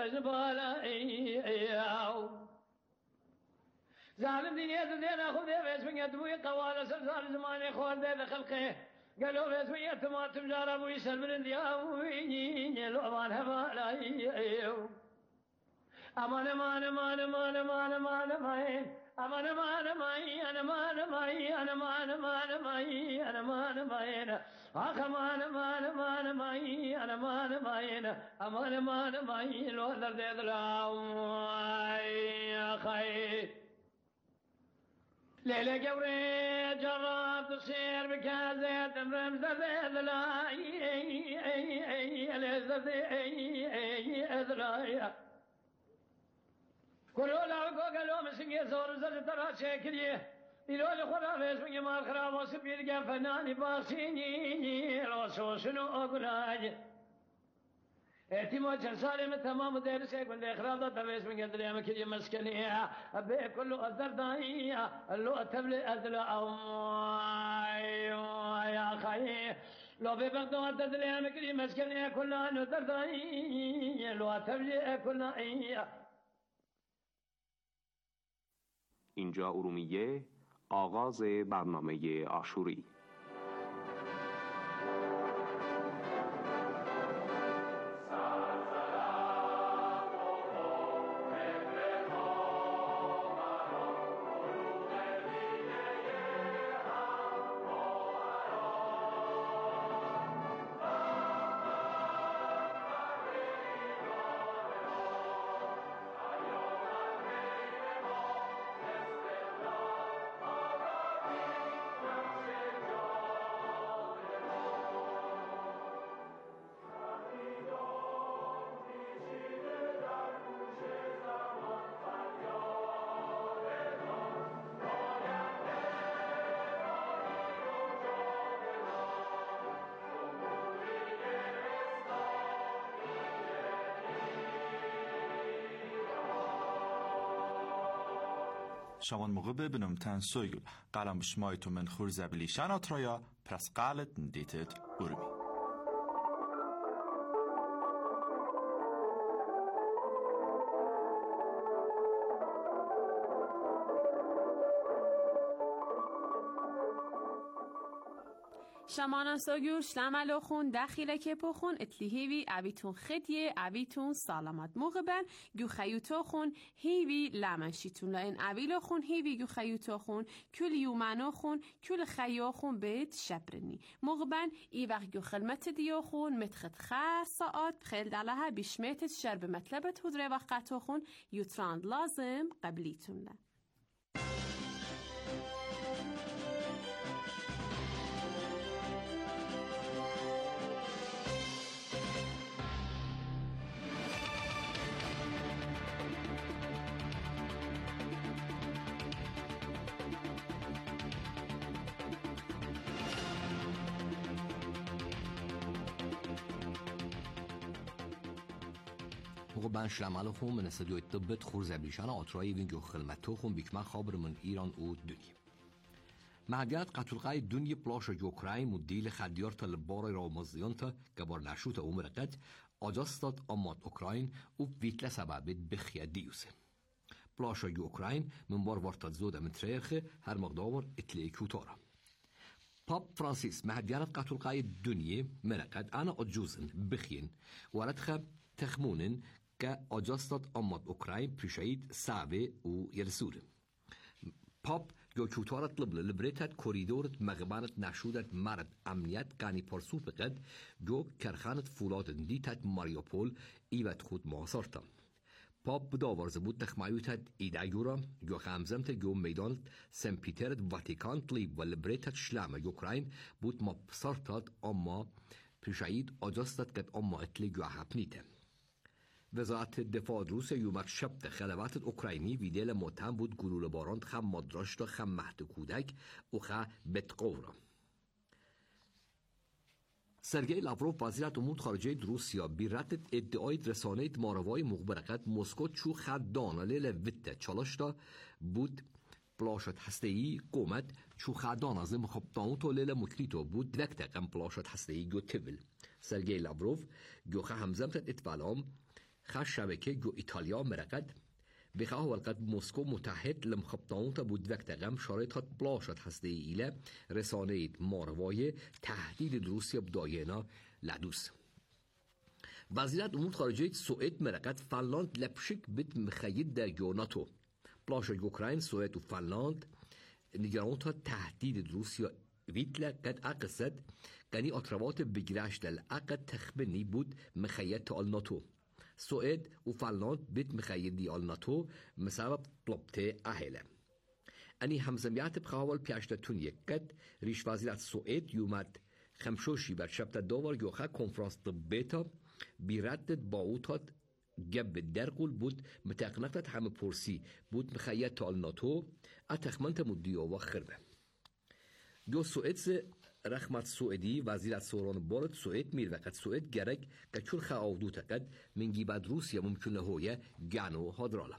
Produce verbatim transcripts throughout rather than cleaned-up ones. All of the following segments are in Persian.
بالا ظالم دنیا دنیا خود بس من يدوي قوال سلسال زمان خود ده خلقه قالوا بس من يتماتم جاربو يسلم الانديا ويني لو ما بالا امان امان امان امان امان امان امان امان امان امان امان امان امان امان امان امان امان اخ امان امان امان امان امان امان امان امان امان لو درد دلا يا خير ليلة قوري جرب تصير بكازة رمز ذلا ذلا كلوا لا قالوا مسنجي زور زل ترى شكليه يلو الخرا فيس من ما الخرا وسبيل قام فناني باسيني راسو شنو اقراج اعتماد سالم تمام درس يقول لي خرا تبيس من قدر يا مكي مسكنيه ابي كله الدردايه لو تبلي ادلا يا خي لو ببغداد تدل يا مكي مسكنيه كلها الدردايه لو تبلي كلها. اینجا ارومیه، آغاز برنامه عاشوری. شوان موقع ببینم تن سویل قلم شمایتو من خور زبلی شنات رایا پرس قلت ندیتت برمی شمانا ساگور شلملو خون داخله که پخون اتلی هیوی عبیتون خدیه عبیتون سلامت موقبن گو خیوتو خون هیوی لمنشیتون لین عبیلو خون هیوی گو خیوتو خون کل یومنو خون کل خیو خون بیت شبرنی موقبن ای وقت گو خلمت دیو خون متخد خاص ساعت خیل دلها بیشمیت شرب مطلبت هدره وقتو خون یوتراند لازم قبلیتون لن موقع بن شلمالو خون من استدیوی طبت خور زبلیشان آترایی وینگو خلمتو خون بیکمن خابر من ایران او دنیا مهدیت قطولقای دنیا پلاش یوکراین مدیل خدیار تا لبار رامزیان تا گبار نشوت عمر قد آجاستاد آماد اوکراین او ویتل سببت بخیه دیوسه پلاش یوکراین من بار وارتاد زوده من تریخه هر مقدار اتلی کوتارا پاپ فرانسیس مهدیت قطولقای دنیا من قد انا اجوزن بخین وردخه تخمونن که آجاستاد آماد اوکراین پیشید سعوه و یرسوره پاپ جو کوتارت لبل لبریتت کوریدورت مغبانت نشودت مرد امنیت گانی پرسو بقد جو کرخانت فولاد دیتت ماریوپول ایوت خود محاصرتا پاپ بداورز بود تخمایوتت ایدایورا جو خامزمت جو میدانت سن پیترت واتیکانت لیب و لبریتت شلام اوکراین بود ما بسارتات اما پیشید آجاستاد کد اما اتلی جو حپنیته وزارت دفاع روسیه یومک شب خلبات اوکراینی ویدیل متهم بود گلوله باران خم مدراشت خم مهد کودک و خم بتقورا سرگئی لاوروف وزیر امور خارجه روسیه بیرت ادعای رسانه ماروای مخبرقت مسکو چو خد دانالیل ویت چالشتا بود پلاشت هسته‌ای قومت چو خدان از مخابطان تو لیل مکریتو بود وقت قم پلاشت هسته‌ای گو تول سرگئی لاوروف گو خه همزمت اتفالام خش شبكة جو إيطاليا مرقد بخاه والقد موسكو متحد لمخبطانوتا بود وقت غم شارطات بلاشت هسته إلى رسانه ماروای تهدید روسیا بداینا لدوس. وزارت امور خارجه سوئد مرقد فنلاند لپشک بد مخید در جو ناتو. بلاش اوکراین سوئد و فنلاند نگران تا تهدید روسیا ویتلا قد اقصد کنی اطراوات بگیرش دل اقد تخبنی بود مخید آل ناتو. سوئد و فنلاند بد مخیدی آل ناتو مسبب طلبته اهله. انی همزمیت بخوال پیشتتون یکت ریش وزارت سوئد یومد خمشوشی بر شبت دوار گوخه کنفرانس طبیتا بیردد با اوتاد گب درقل بود متقنقت همه پرسی بود مخیط تا الناتو اتخمنت مدیو و خربه جو سوئد رحمت سوئدی وزیر سوران بارد سوئد میر وقت سوئد گرگ که چون خواهدو تقد منگی بعد روسیا ممکنه هویه گانو هادرالا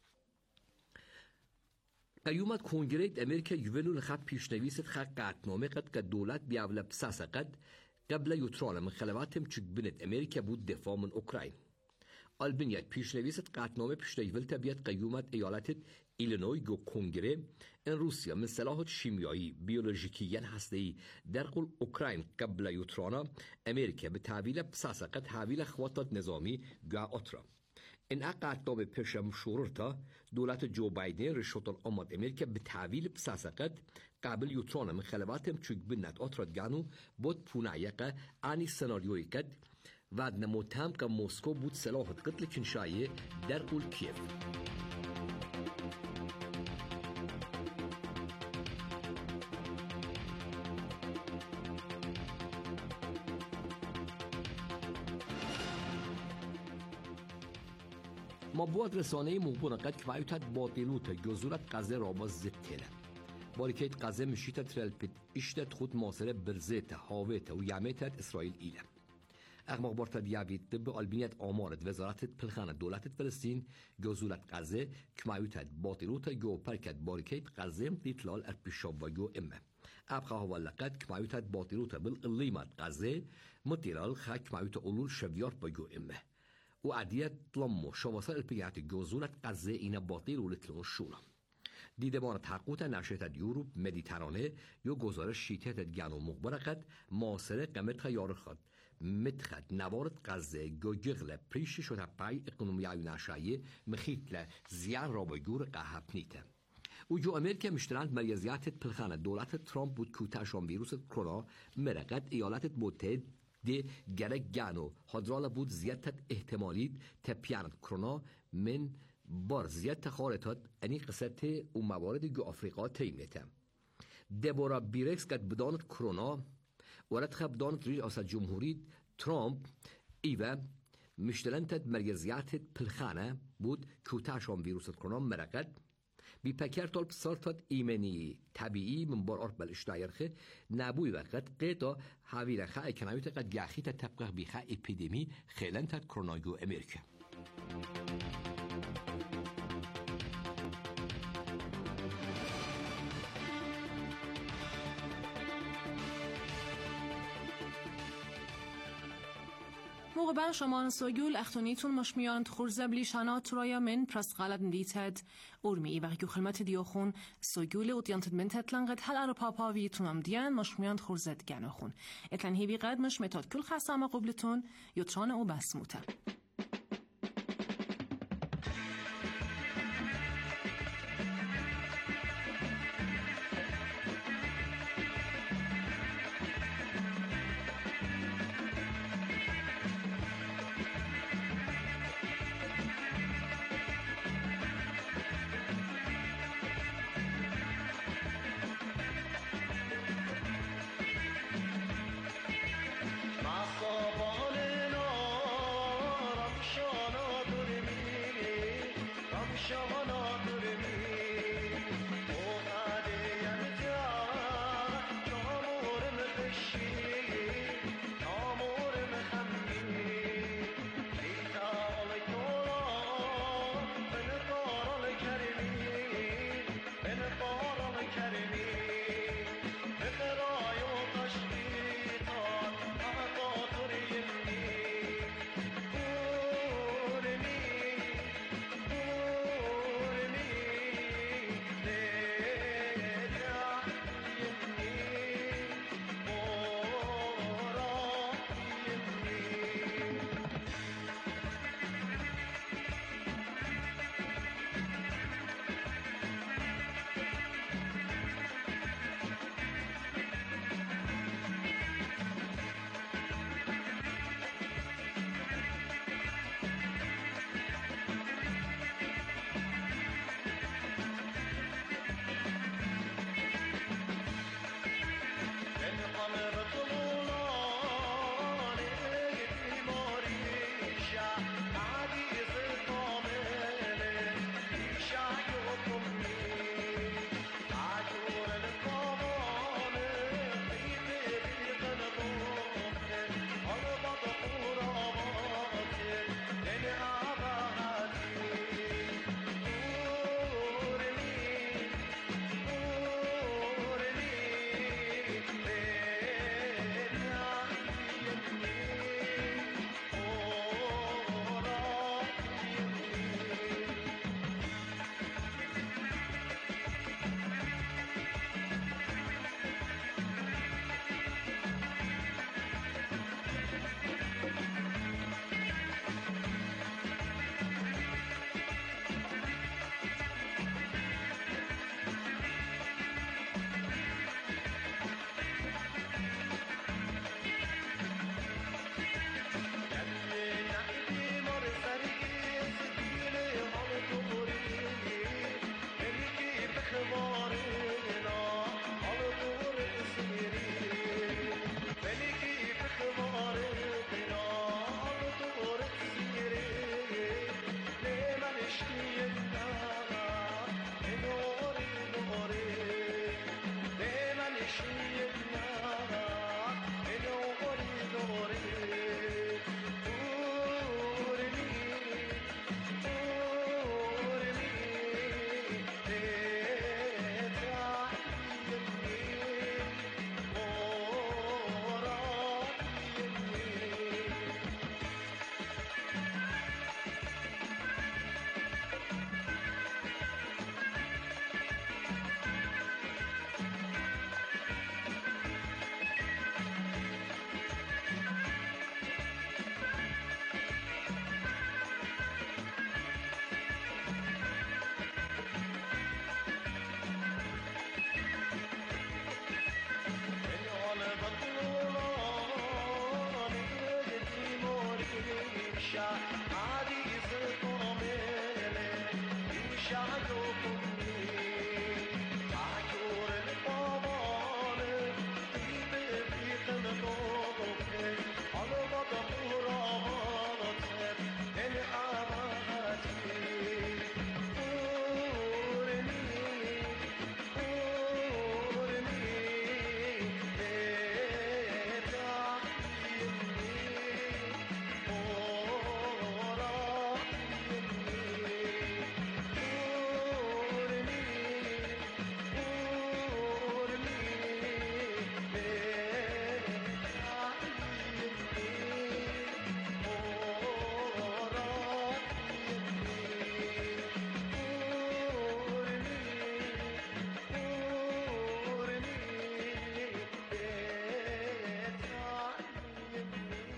قیومت کنگره امریکا یوونو لخب پیشنویست خب قطنامه قد که دولت بیاوله بساسه قد قبل یوتران من خلواتم چک بنت امریکا بود دفاع من اوکراین. آلبانیا پیشنویست قطنامه پیشنهاد تبیت قیومت ایالت ایلینوی گو کنگره ان روسیا من سلاحات شیمیایی بیولوژیکی ین هسته‌ای در قل اوکراین قبل یوترانا امریکا به تحویل بساسه قد تحویل خواتات نظامی گا اترا. این قطنامه پیش مشورتا دولت جو بایدن رشوتان آمد امریکا به تحویل بساسه قد قبل یوتران من خلواتم چک بنت اتراد گانو بود پونایقه آنی سناریوی کد و نموتهم که موسکو بود سلاح قتل کنشایی در قول کیف. ما بود رسانه مخبران قد کفایت باطلوت گزارت قضیه را با زتله. باریکیت قضیه مشیت ترل پید اشتت خود ماسره برزیت هاویت و یامیت اسرائیل ایله. اغماق بارت دیابید طب آلبانیت آمارد وزارت پلخانه دولت فلسطین گزارت قضیه کفایت باطلوت جو پرکت باریکیت قضیه دیتلال ارپیشاب و جو امه. ابقى هو لقد کفایت باطلوت بالقلیمت قضیه متلال خا کفایت اولول شویار با جو امه. و عدیت طلمو شواسر البيعات جوزولت قزة إنا باطل ولتلون الشورى. دیدمان تحقیقات نشریات یوروب مدیترانه یا گزارش شیطت گنو مخبر قد ماسره قمت یار خود متخد نوارد قزه گوجغل پریش شده پای اقنومیای نشایی مخیطل زیان را با یور قهب نیته. و جو امریکا مشترند مریضیات پلخانه دولت ترامپ بود کوتاشان ویروس کرونا مرقد ایالت متحد دی گرگ گانو حدرالا بود زیادت احتمالیت تپیان کرونا من بار زیاد خارطات انی قصته و موارد جو آفریقا تیمنیتم. دبورا بیرکس قد بدانت کرونا ورد خب بدانت ریج آسد جمهوری ترامپ ایوه مشتلنتت مرگزیات پلخانه بود کوتاشان ویروس کرونا مرقد بی پکر طالب سارتات ایمنی طبیعی من بار آرد بل اشتایرخه نبوی وقت قیدا حویل خواهی کنایوت قد گاخی تا طبقه بیخه اپیدمی خیلن تا کرونایو امریکا. موقع شما سوگول اختونیتون مش میان خورزه بلیشانات ترایا من پرست غلط ندیتد ارمی و خدمت دیوخون سوگول و دیانت منتت لنقد هل ار پاپا ویتونم دیان مش میان خورزت گناخون اتن هیوی قد مش متاد کل خسامه قبلتون یوتران او بسموته.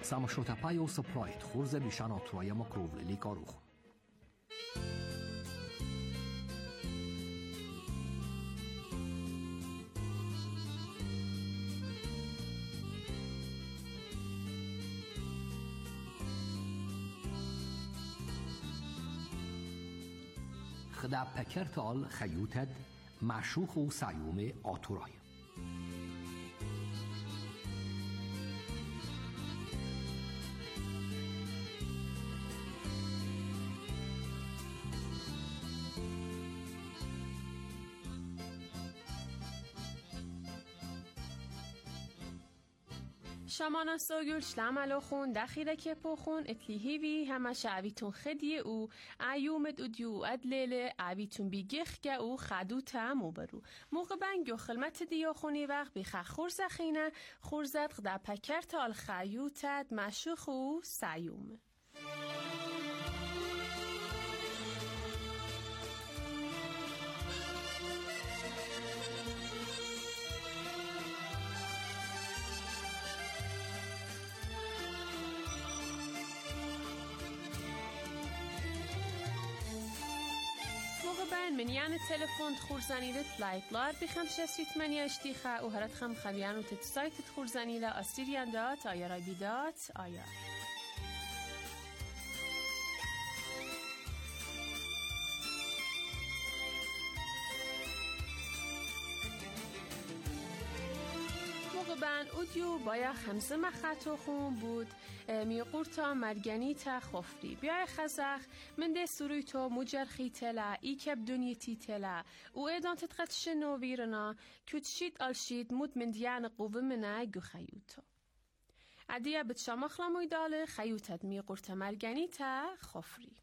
Samashotapaj och surprise khurze bishan atroya makrovlili karuch. خدا پکرت آل خیوتد معشوق و سیوم آتورای. شمانا سوگل شلم علو خون دخیره که پو خون اتلیهیوی همه شعبیتون خدیه او ایومد او دیو ادلیله عبیتون بیگیخ که او خدو تامو برو موقع بنگو خلمت دیو خونی وقت بیخه خورز خینه خورزت غدا پکر تال خیوتت مشوخ او سیومه. من یعنی تلفن خورزانیده لایتلار بخم شسیت منی اشتیخه و هرت خم خبیان و تتسایت خورزانیده آسیریان دات آیا بیدات آیا بن اودیو بایا خمسه مخطو خون بود میقورتا مرگنی تا خفری بیای خزخ من ده سوری تو مجرخی تلا ای کب دنیتی تلا و ایدان تتقتش نوویرنا کتشید آلشید مود من دیان قوه منه گو خیوتو عدیه بد شامخلا مویداله خیوتت میقورتا مرگنی تا خفری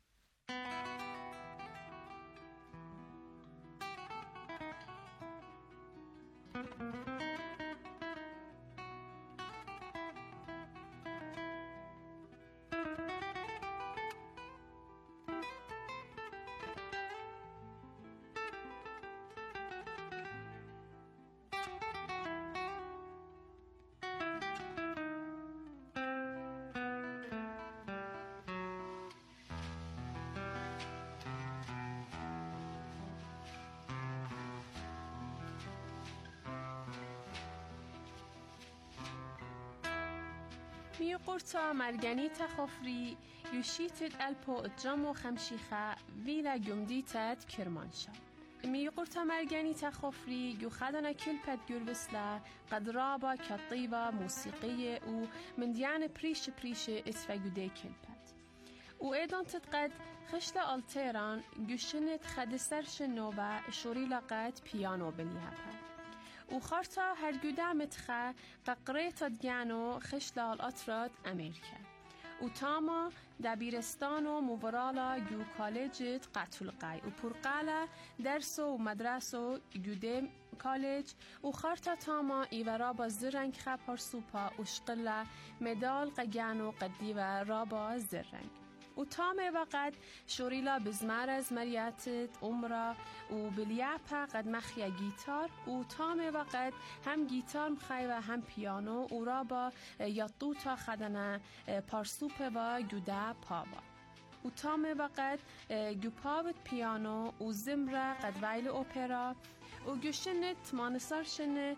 میقورتا مرگنی تخفری یوشیتت الپو اجامو خمشیخه ویلا گمدیتت کرمانشا میقورتا مرگنی تخفری یو خدنا کلپت گربسلا قد رابا کطیبا موسیقی او من دیان پریش پریش اسفگوده کلپت او ایدان تتقد خشت آلتیران گوشنت خدسر شنوبا شوری لقد پیانو بلیهپت و خارتا هرگوده متخه ققریت دگانو خشلال اطراد امریکا و تاما دبیرستان و مورالا یو کالجت قتل قای و پرقاله درس و مدرسه و گوده کالج و خارتا تاما ایورا با زرنگ خپار سوپا و شقله مدال قگانو قدی و رابا زرنگ و تامه وقت شوریلا بزمار از مریاتت عمره و بلیاپا قد مخیا گیتار و تامه وقت هم گیتار مخی و هم پیانو و رابا یادو تا خدنه پارسوپه و گوده پاوا و تامه وقت گو پاوت پیانو و زمره قد ویل اپرا و گوشنت مانسار شنه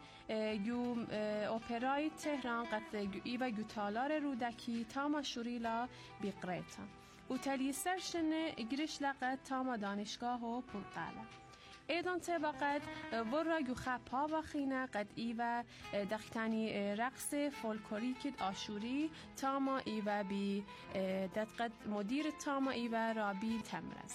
گو اپرای تهران قد گو ایوه گو تالار رودکی تاما شوریلا بیقریتا و تلی سرشنه گرش لقد تاما دانشگاه و پرقاله ایدان ته وقت ورا گو خپا و خینه قد ایوه دختانی رقص فولکوریکت آشوری تاما ایوه بی دقت مدیر تاما ایوه رابی تمرز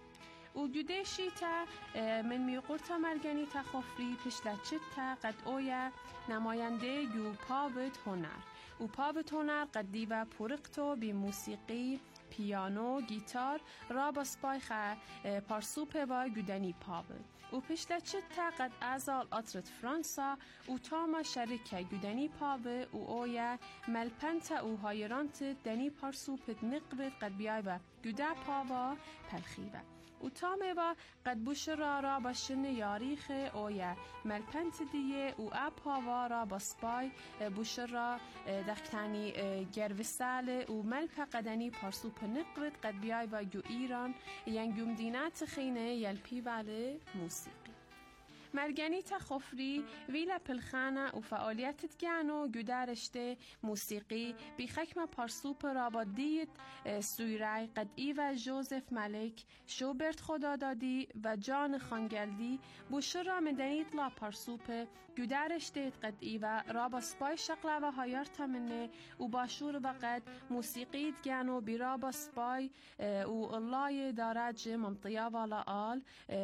و گوده شیتا من میقورتا مرگنی تخفری پشلچت تا قد اویا نماینده گو پاوت هنر و پاوت هنر قد دیوه پرقتو بی موسیقی پیانو گیتار را با سپایخه پارسوپه و گودنی پاوه و پشتچت تا قد ازال آترت فرانسا و تاما شرکه گودنی پاوه و اویا ملپنتا و هایرانت دنی پارسوپت نقبت قد بیای و گوده پاوا پلخیوه و تامه قد بوش را را باشن یاریخ اویا ملپنت دیه و اپاوا را باسپای بوش را دختانی گروسال و ملپ قدنی پارسوپ نقرد قد بیای و گو ایران ینگوم دینات خینه یلپی ولی موسیقی مرگنیتا خفری ویلا پلخانه و فعالیتت گانو گودارشته موسیقی بی خکم پارسوپ رابادیت سویرای قد ایو جوزف ملک شوبرت خدادادی و جان خانگلدی بوشرا مدنیت لا پارسوپ گودارشته قد ایو رابا سپای شقلا و هایار تمنه و باشور و قد موسیقیت گانو بی رابا سپای و الله درج ممطیا والا آل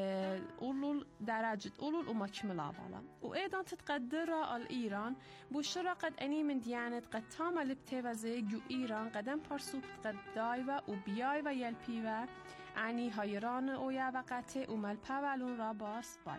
اولول درجت اولول و مكملة بالا وأيضا تتقدر الإيران بوشرا قد أني من ديانت قد تاما لبتوزي جو إيران قدم بارسوب قد دايوة وبيايوة يلبيوة عني هايران أويا وقته ومالباولون را باس باي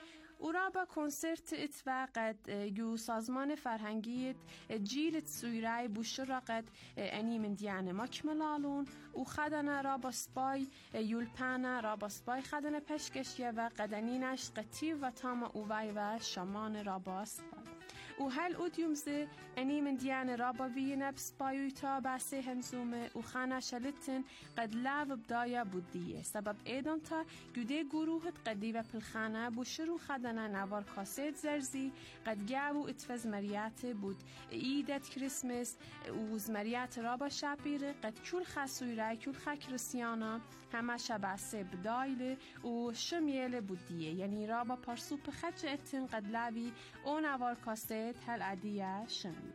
او را با کنسرت اتوا قد گو سازمان فرهنگیت جیلت سویرای بوش را قد انی من دیانه مکملالون و خدانه را با سپای یولپانه را با سپای خدانه پشکشیه و قدنینش قطیو و تام اووی و شامان را با سپای و هل اودیومزه انی من دیانه را با وی نبس بایوی تا بسه همزومه و خانه شلتن قد لاو بدایا بودیه سبب ایدان تا گوده گروهت قدی و پلخانه بوشرو خدانه نوار کاسید زرزی قد گاو اتفز مریات بود ایدت کریسمس و زمریات را با شپیره قد کل خسوی رای کل خکرسیانا همه شبسه بدایله و شمیل بودیه یعنی را با پارسوپ خچ اتن قد لاوی او نوار کاسید هل عدیه شمی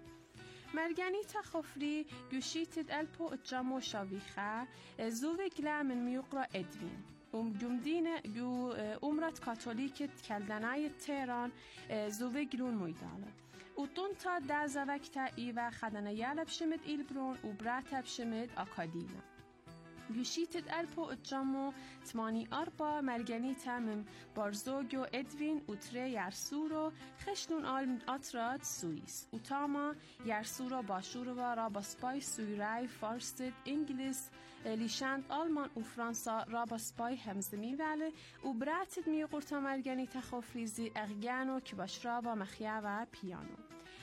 مرگنی تخفری گوشیتد الپو اجامو شاویخه زوی گلا من میقرا ادوین ام جمدین جو امرت کاتولیکت کلدنای تهران زوی گلون مویداله و تون تا دازه وقتا ایوه خدنه یالب شمد ایلبرون و براتب شمد آکادینا گوشیتت الپو اجامو تمانی آربا مرگنی تمم بارزوگو ادوین و تره یرسورو خشنون آلم آتراد سوئیس و تاما یرسورو باشورو را با سپای سویرای فارستد انگلیس لیشند آلمان و فرانسا را با سپای همزمی وله و براتد میقورتا مرگنی تخفریزی اغگانو که باش را با مخیه و پیانو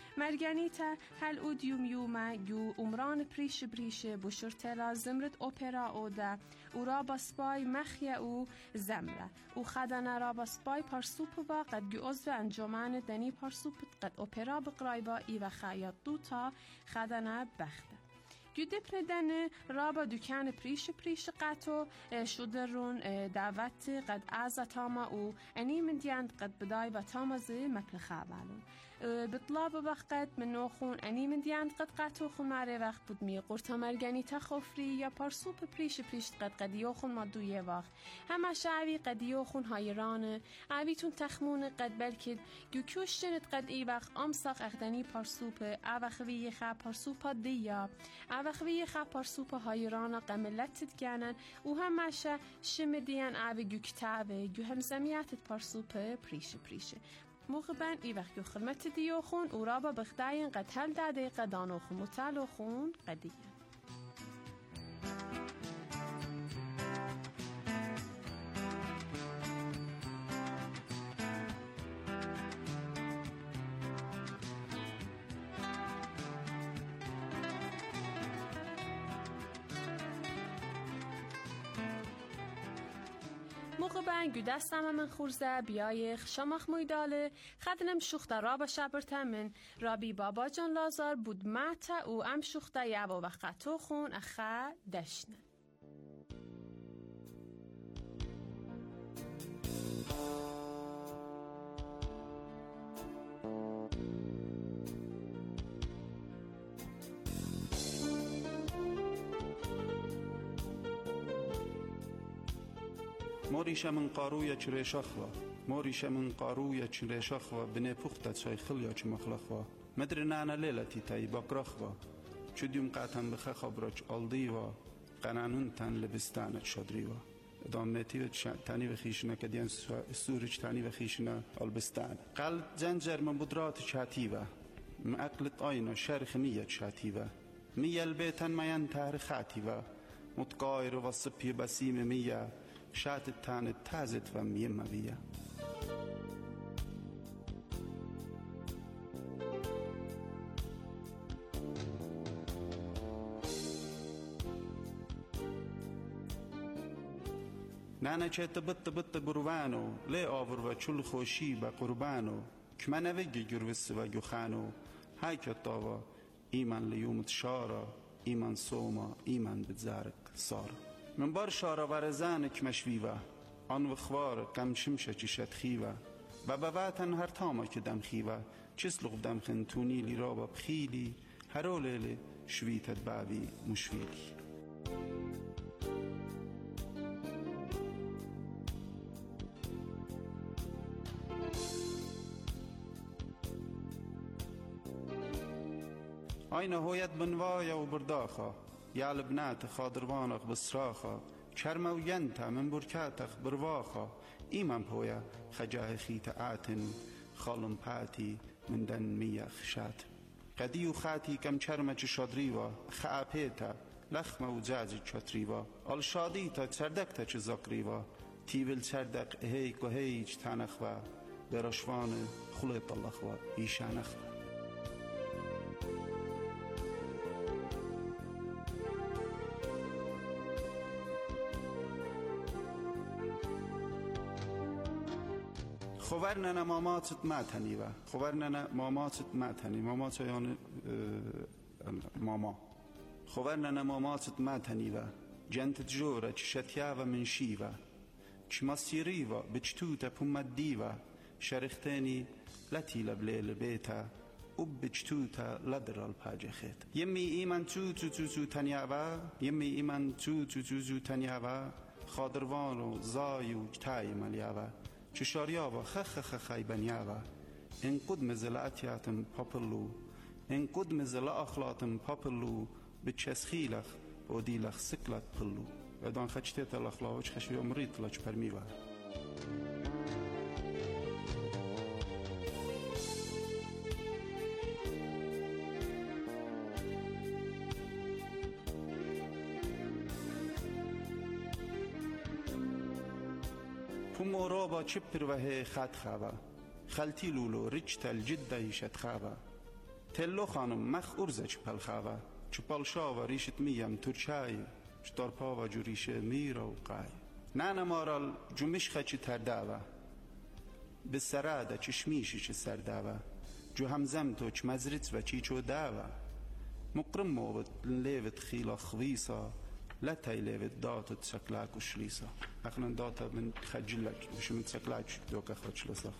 مرگنیتا هل اودیوم یوما گو عمران پریش بریشه بوشرتلا زمرت اپرا اودا و را با سپای مخیه او زمره و خدانه را با سپای پارسوپ با قد گو عضو انجمن دنی پارسوپت قد اپرا بقرای با ای و خیاط دوتا خدانه بخته گو دپن دنه را با دکان پریش پریش قطو شدرون دعوت قد ازا تاما و انی من دیند قد بدای و تامازه مپلخه بالون بطلاب وقت من نوخون انی من دیند قد قطو خون ماره وقت بود می قرطا مرگنی تخفری یا پارسوپ پریش پریش قد قدیو خون ما دویه وقت همه شعوی قدیو خون هایرانه عویتون تخمون قد بلکد گو کشتنت قد ای وقت امساق اخدنی پارسوپ اوخوی خب پارسوپا دیا اوخوی خب پارسوپ هایرانه قملتت گنن و همه شا شمدین عوی گو کتابه گو همزمیتت پارسوپ پریش پریشه موقبن ای وقت گو خدمت دیو خون او را با بخداین قد هل داده قدانو خون متالو خون قدیه موقع بنگو دستم من خورزه بیایخ شمخ مویداله خدنم شوخته را با شبرته من رابی بابا جان لازار بود مهتا او ام شوخته یعبا و خطو خون اخه دشنه موریشم من قارویا چره شخوا موریشم من قارویا چره شخوا بنه پخته چای خلیا چه مخلخوا مدر نانا لیلتی تای باقرخوا چودیوم قاتم بخه خبرچ آلدی و قنانون تن لبستانت شدری و ادامتی و تانی و خیشنا کدیان سورج تانی و خیشنا البستان قل زنجر من بدرات شاتی و مأكلت آینا شرخ میت شاتی و میل بیتن میان تاریخاتی و متقایر و سپی بسیم میه شات تان تازت و میم بیه نانا چه تبت بت بروانو لی آور و چل خوشی با قربانو که من نوگی گروس و گخانو های کتاوا ایمان لیومت شارا ایمان سوما ایمان بتزارک سارا من بار شارا ورزانک مشویوا آن و خوار کم شمشه چشت خیوا و بواتن هر تاما که دم خیوا چسلق دم خنتونی لی رابا بخیلی هرو لیلی شویتت بابی مشویلی آینه هویت بنوایا و برداخا یا لبنات خادروانق بسراخا کرمه و ینتا من برکاتخ برواخا ایمان پویا خجاه خیت آتن خالن پاتی من دن میخ شات قدیو خاتی کم چرمه چه شادریوا خاپیتا لخمه و جازی چطریوا آل شادی تا چردک تا چه زکریوا تیول چردک هیک و هیچ تانخوا برشوان خلیط اللخوا ایشانخوا خبرنا ماماتت ما تنیوا خبرنا ماماتت ما تنی مامات یعنی ماما خبرنا ماماتت ما تنیوا جنت جورا چشتیاوا من شیوا چ مسیریوا بچتوتا پومدیوا شرختنی لتی لبلیل بیتا اب بچتوتا لدرال پاجخت یمی ایمان تو تو تو تو تنیاوا یمی ایمان تو تو تو تو تنیاوا خادروانو زایو کتای ملیاوا چشاریاوا خخ خخ خای بنیاوا این قدم زلاتیاتم پاپلو این قدم زلا اخلاطم پاپلو بچسخیلخ و دیلخ سکلت پلو و دان خچتت الاخلاوچ خشوی امریت لچ پرمیوا مورابا چپر و هی خط خوابا خلتی لولو ریچتل جده شد خوابا تلو خانم مخ ارزه چپل خوابا چپل شاوا ریشت میم ترچای چطور پاوا جو ریشه میرا و قای نانا مارال جو مشخه چی ترداوا به سراده چشمیشی چی سرداوا جو همزم تو چ مزرت و چی چو داوا مقرم موت لیوت خیلا خویسا لا تايليفت داتا تسكلاك وشليسا اخنا داتا من خجلك مش من تسكلاك دوك اخرج لسخ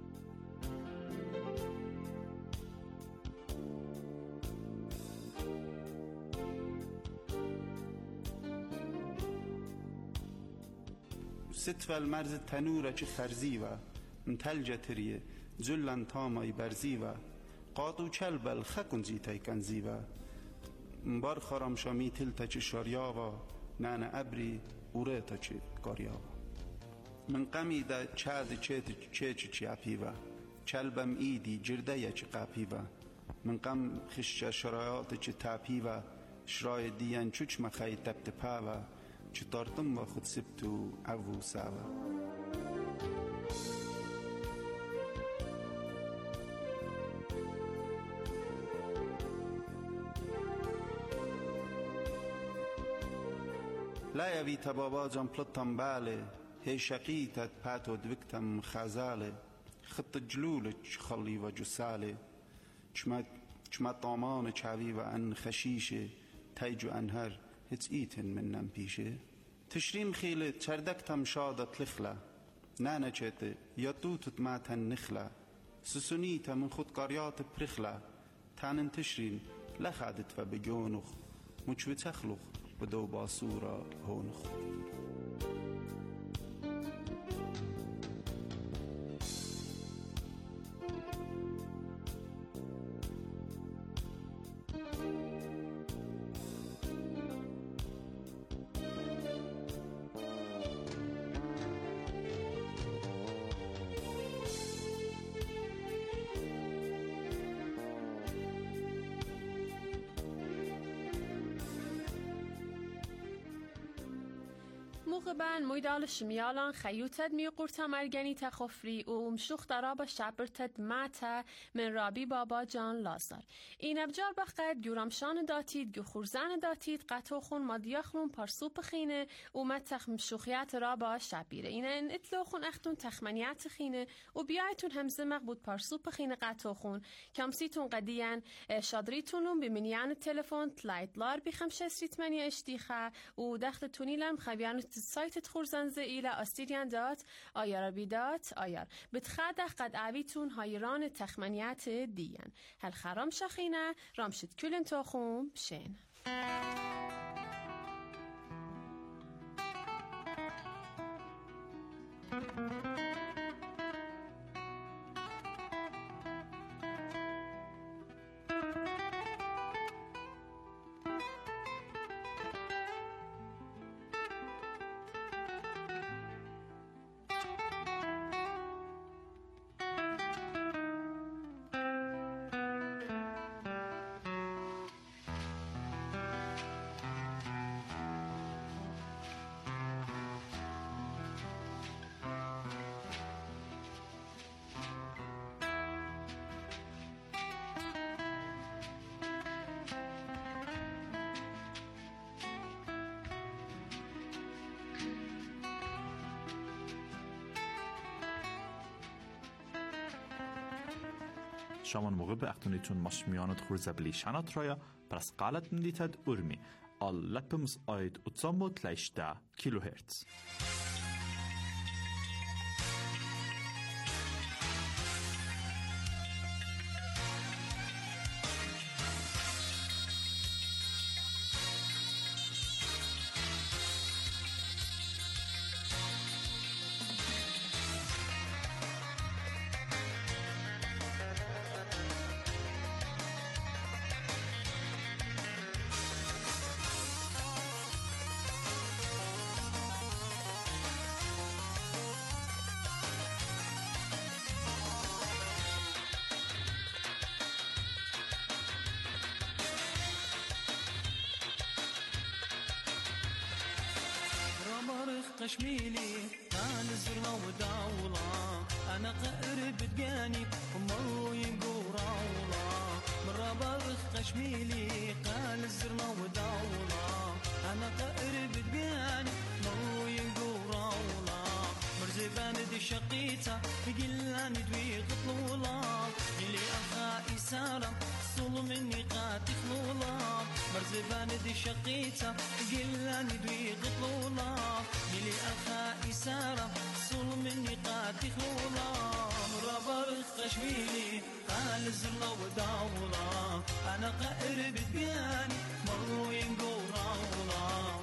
ست المرز تنورة چه خرزيوة متلجة تريه زلن تاماي برزيوة قاطو چلبل خكن زيتاي كنزيوة مبار خارم شامی تلتا چه شاریاوا نانا ابری اوریتا چه کاریاوا من قمی دا چاد چه چه چه چه اپیوا چلبم ایدی جرده یا چه قاپیوا من قم خشچه شرایات چه تاپیوا شرای دیان چوچ مخای تبت پاوا چه تارتم و خود سبتو اوو ساوا لا يبي تبابا جم پلتم باله هي شقيتت باتو دوكتم خازاله خط جلولك خلي و جساله چما چما طامان چاوي و ان خشيشه تيجو انهر هت ايتن من نم پیشه تشريم خيله چردكتم شادت لخلا نانا چته یا توتت ما تن نخلا سسونيتا من خود قاريات برخلا تانن تشرين لخادت و بجونخ مچ بتخلخ بدو باسورا هونخ موقبن مویدال شمیالان خیوتد می قرطا مرگنی تخفری و مشوخ درابا شبرتد ماتا من رابی بابا جان لازار. این ابجار بخد گورمشان داتید گو خورزن داتید قطو خون مادیاخلون پارسو پخینه و متخ مشوخیت رابا شبیره. این ان اتلو خون اختون تخمنیت خینه و بیایتون همزه مقبود پارسو پخینه قطو خون کمسیتون قدیان شادریتونون بمنیان تلفن تلاید لار بخم شسریت منی اشتیخه و دخل تونیلم خبیان سایت خورزنزه ایلا استیریان دات آیار بیدات آیار بتخاده قد عویتون هایران تخمنیت دیان هل خرام شخینه رامشد کلن تاخوم بشین. شامان موقع به اختونیتون مشمیانت خورزبلی شنات رایا پرس قالت ندیتد ارمی آل لپمز آید اتزامو تلیشده کیلو هرتز. قشميلي أنا زرنا وداولا أنا قرب تجاني ومرو ينقورا ولا مرة برخ قشميلي قال زرنا وداولا أنا قرب تجاني مرو ينقورا ولا مرزبان دي شقيتا يقلاني دوي غطلولا اللي أخا إسارة صلو مني قاتل لولا مرزبان دي شقيتا يقلاني دوي غطلولا اللي أخا إسارة صلو مني قاتل لولا مرة برخ قشميلي قال زرنا وداولا أنا قرب تجاني مرو ينقورا ولا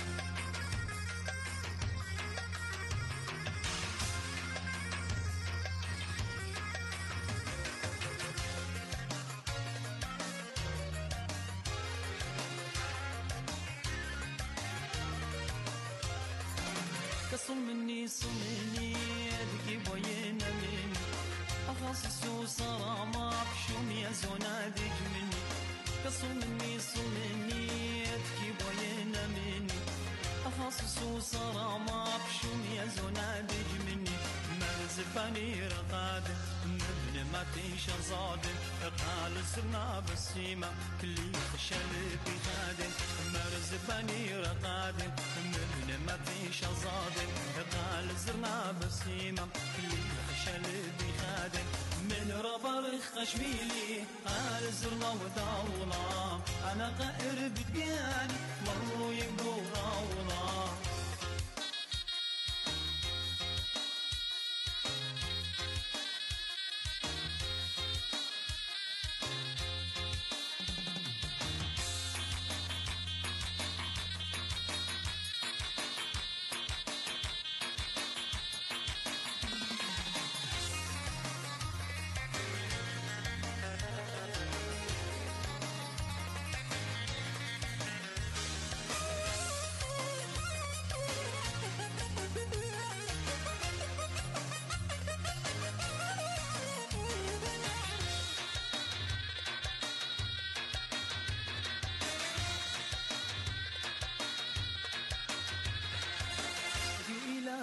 صمني صمني ادقي بوينا مني اخصص وصرا ما بشوم يا زنادج مني صمني صمني ادقي بوينا مني اخصص وصرا ما بشوم يا زنادج مني مرزباني رقاد مبن ما تنشر صادم قال سرنا بالسيما كلي خشل بغادم مرزباني رقاد مبن ما تنشر صادم قال زرنا بالسيما كلي خشل بغادم من ربرخ خشميلي قال زرنا وداولا انا قائر بدقاني مرو ينقورا ولا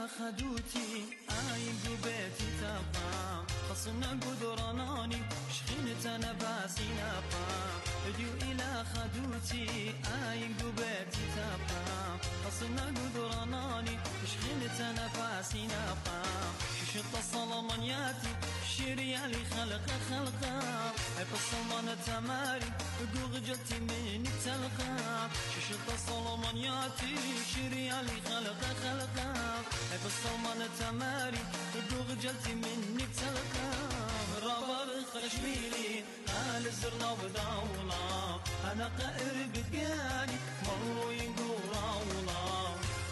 خدوتي عين قبيتي تقام خصنا قدراناني شخينة نباسي نقام اديو إلى خدوتي عين قبيتي تقام خصنا قدراناني شخينة نباسي نقام ششط الصلمانياتي شريالي خلق خلقا بصلمان تماري قوغ جلتي مني تلقا ششط الصلمانياتي شريالي خلق خلقا بصلمان تماري قوغ جلتي مني تلقا رابر خشميلي قال الزرنا وداولا انا قائر بقالي مرو ينقور راولا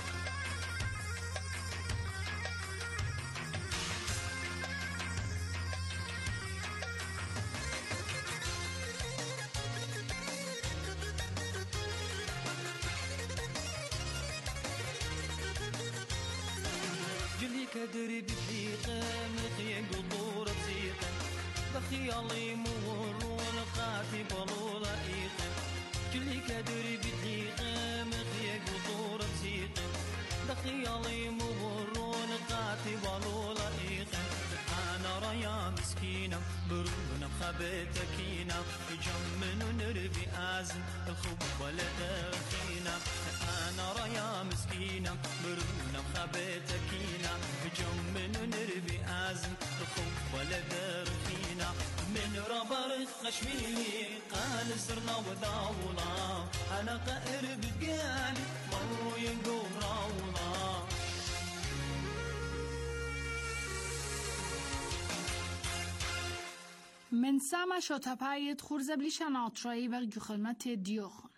كدري بدقيقة مخي قطورة زيقة بخيالي مورون قاتي بلولا إيقة كلي كدري بدقيقة مخي قطورة زيقة بخيالي مورون قاتي بلولا إيقة أنا رايا مسكينة برونا بخبتكينة يجمن ونرفي آزم الخب ولا دخينة أنا رايا مسكينة برونا بخبتكينة يجمن ونرفي آزم الخب ولا دخينة من ربر خشميلي قال سرنا وداولا أنا قائر بقالي مرو ينقوم راولا من سامع شاتپایت خورزه بلیشن آترایی و گخلمت دیوخون.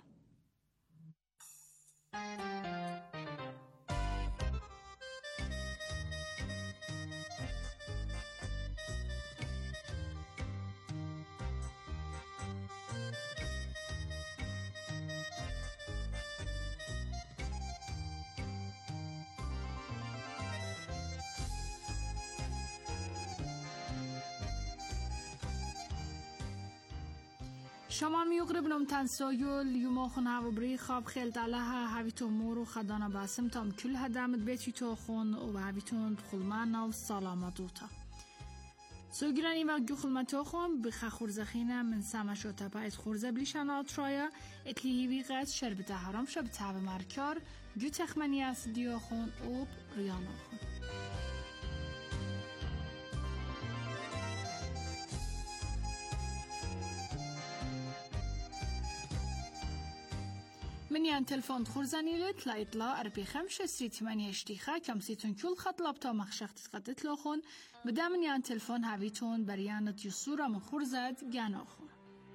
شما میوقرب نم تنسایل یوماخن هوا بری خواب خیلت علها هویتون مورو خدانا باسم تام کل هدامت بیتی تو خون و هویتون خلمان و سلامتوتا. سوگران این وقت خلمتو خون بخ خورزخینه من سمش و تپایت خورزه بلیشن آترایا اتلیهی ویقت شربت حرام شب تاب مرکار جو تخمنی از دیو خون اوب ریانو خون. من یان تلفن خورزانیلت لایتلا اربی خمسة سری ثمانية اشتیخا کم سیتون کل خط لابتا مخشخت قدت لخون بدا من یان تلفن هاویتون بریانت یسورا من خورزاد گانو خون.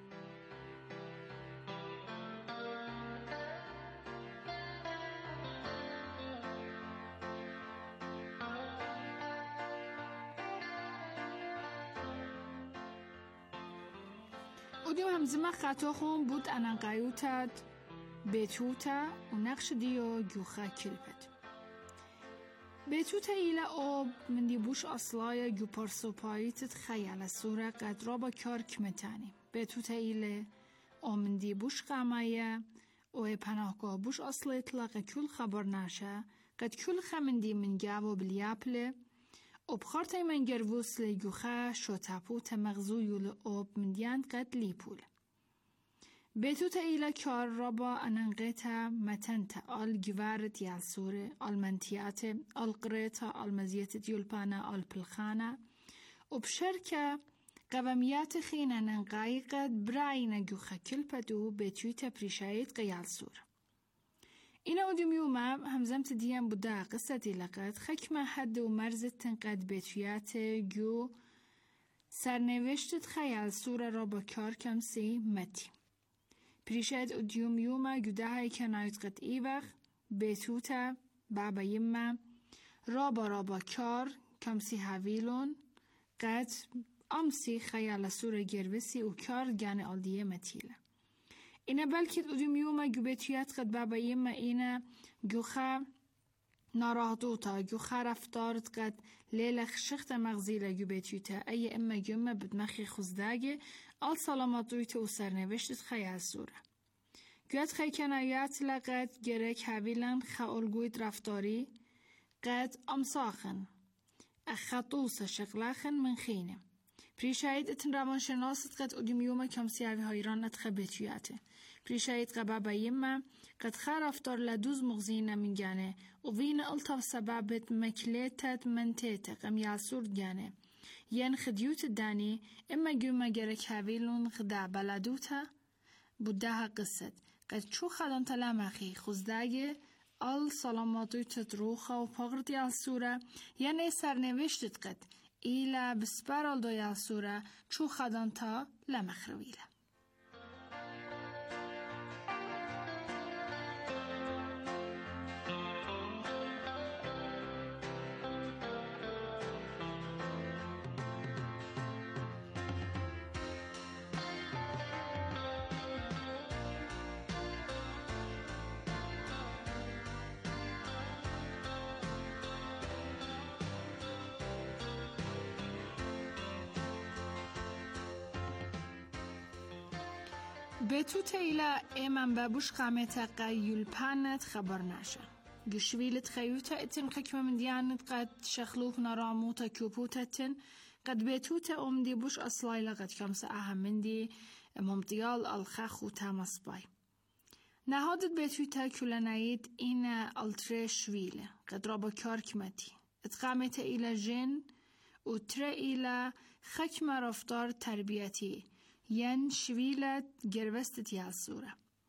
ودیم همزمه خطا خون بود انقایوتاد بیتوتا و نقش دیو جوخا کلبت. بیتوتا ایلا آب من دی بوش اصلای جو پرسوپاییت خیال سوره قدرا با کار کمتانی. بیتوتا ایلا آب من دی بوش قمایه و پناهگاه بوش اصل اطلاق کل خبر نشه قد کل خمندی من جاو بلیابله و بخارتای من گروس لی جوخا شو تپوت مغزویول آب من دیان قد لیپوله. بیتوتا ایلا کار را با اننقیتا متنتا آل گوارت یالسوره آل منتیات آل قریتا آل مزیت دیولپانا آل پلخانا و بشرکه قومیات خین اننقایقت برای نگو خکل پدو بیتوتا پریشایت قیالسوره. اینا ودمیوما همزمت دیان بودا قصة لقد خکمه حد و مرزت تنقد بیتویات جو سرنوشتت خیالسوره را با کار کمسی متی. پریشت ادیوم یوما گوده های کنایت قد ای وقت بیتوتا بابا یما رابا رابا کار کمسی هاویلون قد امسی خیال سور گروسی و کار گانه آلدیه متیله. اینه بلکه ادیوم یوما گو بیتویت قد بابا یما اینه گوخه ناراحتوتا گوخه رفتارت قد لیلخ شخت مغزیله گو بیتویتا ای اما گوما بدمخی خوزداگه آل سلامتویت و سرنوشتت خیال سوره. گویت خی کنایت لقد گرک هاویلن خالگویت رفتاری قد أمصاخن أخطوصة شغلاخن من خينه پریشاید اتن روانشناست قد ادیم یوم کم سیاوی هایران نتخبتیاته پریشاید قبابا یما قد خرفتار لدوز مغزینه من جانه و وین الطف سبابت مکلیتت منتیته قم یاسور جانه ین خدیوت دانی اما جوما جرک هاویلون خدا بلدوتا بودها قصد قد شو خدان تلامخی خزداگه ال سلاماتوی تدروخه و پاغرد یاسوره یعنی سرنوشتت قد ایلا بسپرال دو یاسوره چو خدان تا لمخرویله. بتوت ایلا ایمن بابوش قامت قیول پانت خبر نشه. گشویلت خیوتا اتن قکم من دیانت قد شخلوف نراموتا کیوپوتتن قد بتوت ام دی بوش اصلای لقد کمس اهم من دی ممتیال الخخ و تماس بای. نهادت بتوتا کلنایت این التر شویله قد رابا کارکمتی. اتقامت ایلا جن و تر ایلا خکم رفتار تربیتی. ين شويلة جربستت يا الصورة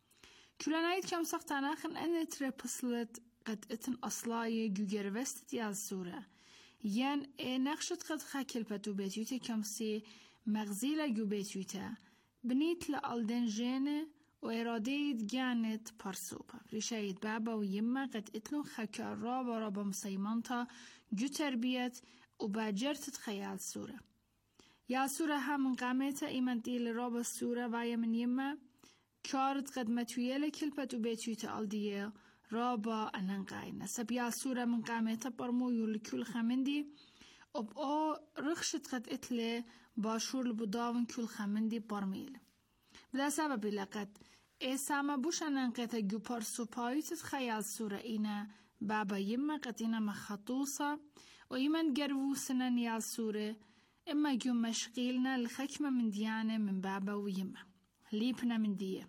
كلنايت كم سخت ناخن أن ترى بصلت قد اتن أصلاية جو جربستت يا الصورة ين نقشت قد خاكل بتو بيتوتا كم سي مغزيلة جو بيتوتا بنيت لألدن جينة وإرادية جانت بارسوبا ريشايد بابا ويما قد اتلو خاكا رابا رابا مسيمانتا جو تربيت وباجرتت خيال صورة يا سورة هم قامتها إيمان ديل رابا السورة ويا من يما كارت قد متويلة كلبة وبيتويتا الدية رابا أننقاينا سب يا سورة من قامتها برمو يولي خمندي وبقى رخشت قد اتلي باشور لبضاون كل خمندي برميل بلا سبب لقد إيه ساما بوش أننقاتا جو بارسو بايتت خيال سورة إينا بابا يما قد إينا مخطوصة وإيمان جروسنا يا سورة إما جو مشغيلنا الخكمة من ديانة من بابا ويما ليبنا من ديه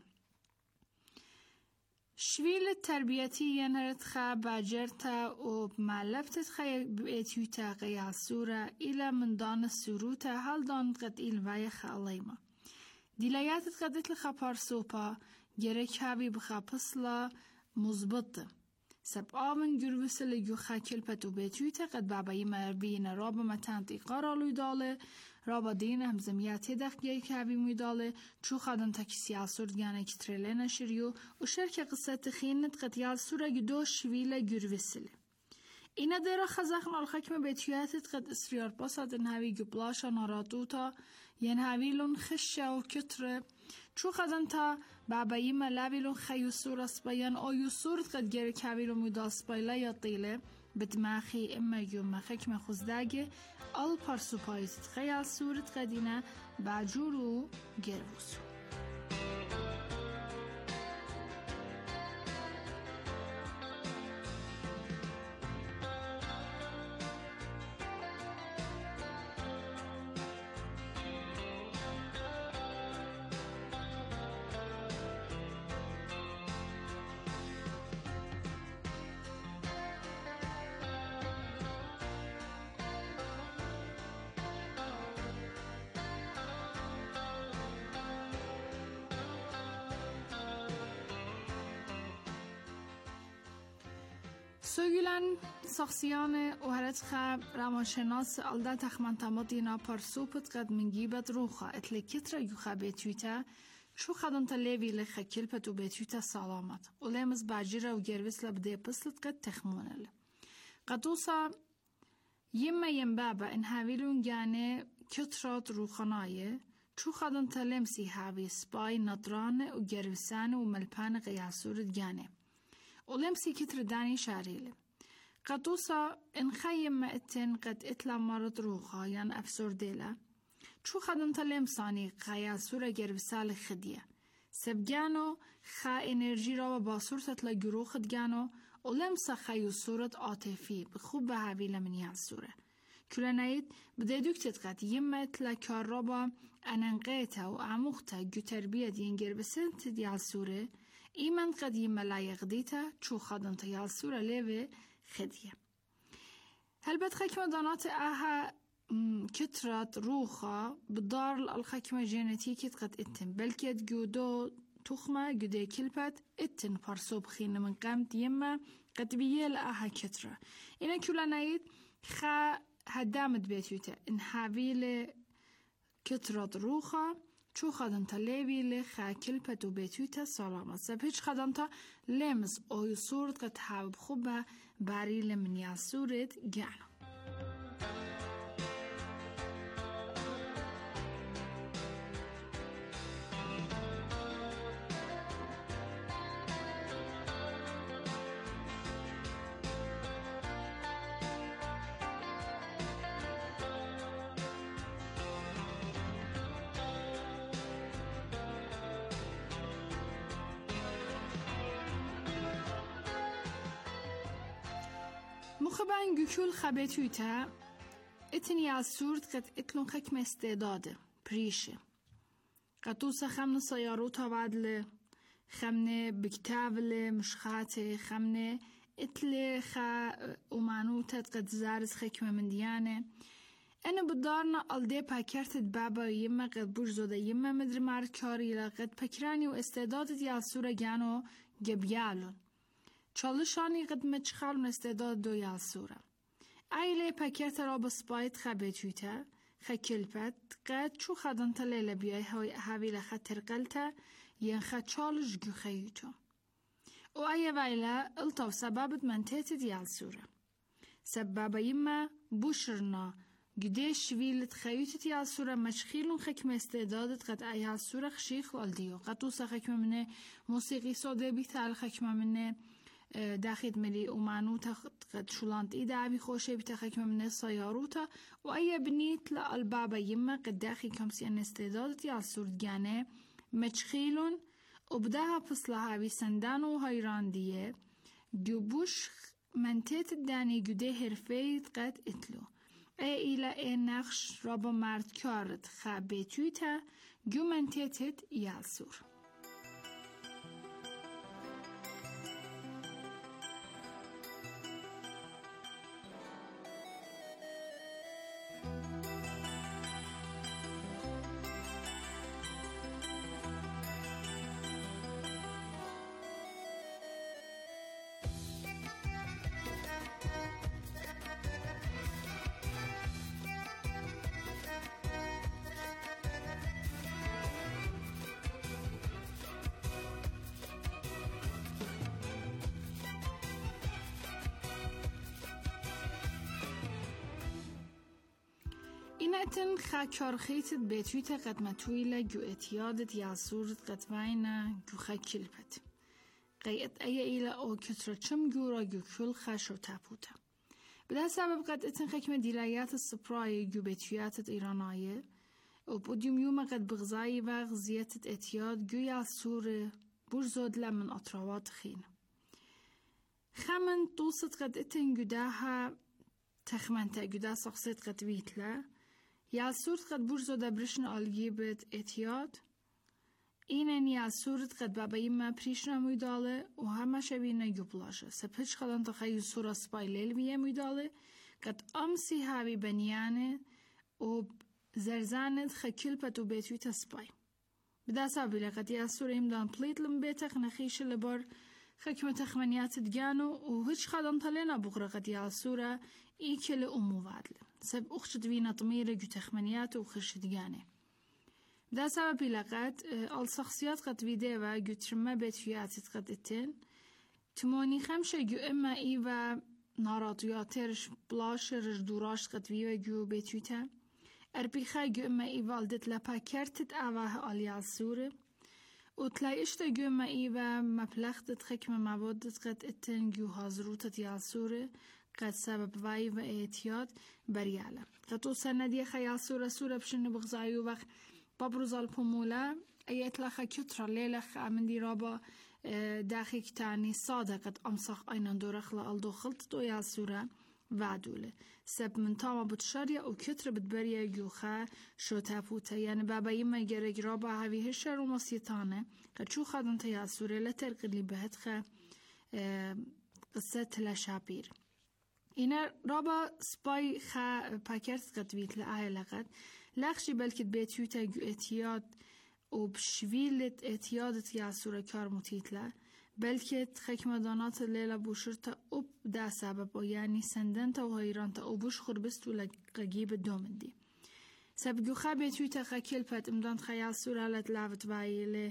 شويل التربيتية نرتخى باجرتا وبمعلفتت خي بيتيوتا غيا السورة إلى من دان السروتا هل دان قد إلواي خاليما ديلاياتت قدت لخا بارسوبا جرك هابي بخا بصلا مزبطة سب آمن جروس لجو خاكل پتو بيتويتا قد بابا يما بينا رابا متانتي قرالو داله رابا دينا همزميات يدخ جاي كابي ميداله چو خادن تاكي سياسور ديانا كتريلينا شريو وشركة قصة خينت قد يالسورة جدو شويلة جروسله إنا ديرا خزاخن الخكمة بيتوياتت قد اسريار باسات انهاوي جبلاشا ناراتوتا ينهاويلون خشة وكتره چو خدن تا بابا يما لابيلون خيو سورة سبايان او يو سورة قد جاري كابيلون ميدا سبايلا يا طيلة بدماخي اما يوم خكمة خزداجة ال پارسو پايزت خيال سورة قدينة باجورو جروسو سوگلن ساخسیان وهرت خب روانشناس الده تخمن تمادینا پرسوپت قد منگیبت روخا اتلی کتر یوخا بیتویتا شو خدن تلیوی لخا کلپت و بیتویتا سلامت وليمز باجیره و گرویس لبده پسلت قد تخمونل قدوسا یما یم بابا ان هاویلون گانه کترات روخانایه شو خدن تلیمسی هاوی سپای نطرانه و گرویسانه و ملپان قیاسورت گانه ولمسي كتر داني شاريله قطوسا إن خيم ما اتن قد اتلا مرض روخا يعني أفسور ديلا شو خدن تلمساني خيا سورة جربسال خدية سبجانو خا انرجي را باسور تتلا جروخت جانو ولمسا خيو صورة عاطفي بخوب بهاويلا من يال صورة كلانايد بدأدوك تتقات يمت لكاربا أننقيتا وعموقتا جو تربية ينجر بسنت ديال صورة إيمان قد يما لا يغديتا شو خادن تيال صورة ليوه خدية هل بتخكمة دانات اها كترات روخا بالدار الخكمة جينيتيكي قد اتن بلكي جودو تخمة جودي كلبت اتن بارسوب خين من قامت يما قد بيال اها كترة إنا كلانايد خا هدامت بيتوتا إن حابيل كترات روخا شو خدمتا ليبيل خا كلبت وبيتوتا سلامة سبهش خدمتا لمس او يصورت قد حابب خوبها باريل من ياسورت جانا مخبان جوكول خبيتوتا اتني عالسورد قد اتلون خكمة استعداده بريشة قد توسا خمنا سياروتا بعد خمنا بكتابل مشخاتي خمنا اتلي خا ومعنوتا قد زارز خكمة من ديانة انا بدارنا الدي باكرتت بابا يما قد بوش زودا يما مدر مارد كاري لقد بكراني و استعدادت يالسورة جانو جبيالون چالشانی قدمت چخال استعداد دو یال سورا. ایله پکرت را بسپایت خبیتویتا خکلپت قد چو خدان تلیل بیای هوی هویل خطر قلتا ین خد چالش گو خیوتو. و ایه ویلا الطاف سبابت منتهت دیال سورا. سبابا یما بوشرنا گدیش ویلت خیوتت یال سورا مشخیلون خکم استعدادت قد ایال سورا خشیخ والدیو. قد توسا خکم منه موسیقی ساده بیتال خکم منه داخل ملي ومعنوتا قد شلانت إيدا عبي خوشي بتخكم من السياروتا وأي بنيت لألبابا يما قد داخل كمسي أن استعدادتي على السورد جاني مجخيلون وبداها بصلها بسندانو هايران ديه جوبوش منتيت الداني جودي هرفيت قد اتلو أي إلى أي نقش رابا مرد كارت خابيتويتا جو منتيتت يالسور إنتن خاكارخيت بيتويتا قد متويلة جو اتيادت ياسورت قد وينا جو خاكلبت قيت أي إلى أو كترچم جورا جو كل خاشو تابوتا بدا سبب قد اتن خكمة ديلايات السبراي جو بيتوياتت إيراناية وبوديوم يوم قد بغزاي وغزيتت اتياد جو ياسور برزود لمن أطراوات خين خمن توسط قد اتن جداها تخمنتا جدا سقسيت قد بيتلا ياسورت قد برزود برشن آلجيبت اتياد اینن یاسورت قد بابا یما پریشنا میداله و همه شبیه نگوبلاشه سپچ خدان تا خیلی سورا سپایلیل بیه میداله قد امسی هاوی بنیانه و زرزانت خکل پتو بیتوی تسپای بدا سابیله قد یاسور ایمدان پلیت لم بیتخ نخیش لبار خکم تخمنیات دگانو و هیچ خدان تلینا بغره قد یاسورا ای کل امو وادله سب اخشت وینا طمیره جو تخمنیات و خش دگانه بدا سبب لقد الشخصيات قد فيديو وجترما بتفياتت قد اتن تموني خمسة جو اما اي و ناراضياترش بلاشرش دوراش قد فيديو جو بتويتا اربيخا جو اما اي والدت لپاكرتت اواه آليال سورة وتلايشت جو اما اي و مبلغتت خكم موادت قد اتن جو حاضروتت يال سورة قد سبب واي و اعتياد بريالة قد توصلنا دي خيال سورة سورة بشن بغزايو وقت بابروز البومولا ايت لخا كترا ليلخ من دي رابا داخيك تاني صادقة أمسخ أينا دورخلا ألدو خلطتو يا سورة وعدوله سب من تاما بتشاريا وكتر بتبريا جوخا شو تابوتا يعني بابا يما يجرق رابع هذه الشر ومصيطانة قد شو خادن تيا سورة لترق اللي بهتخا اه قصة لشابير إنا رابع سباي خا باكرت قد بيت لآية لقد لاخشي بلكت بيتيوتا جو اتياد وبشويلة اتيادت يا سورة كار متيتلا بلکه خکمدانات لیلا بوشرتا اوب دا سبب و یعنی سندنتا و هایرانتا او بوش خربست و لقیب دومندی سبگو خبه توی تا خکل پت امدان خیال سورالت لعبت وعیله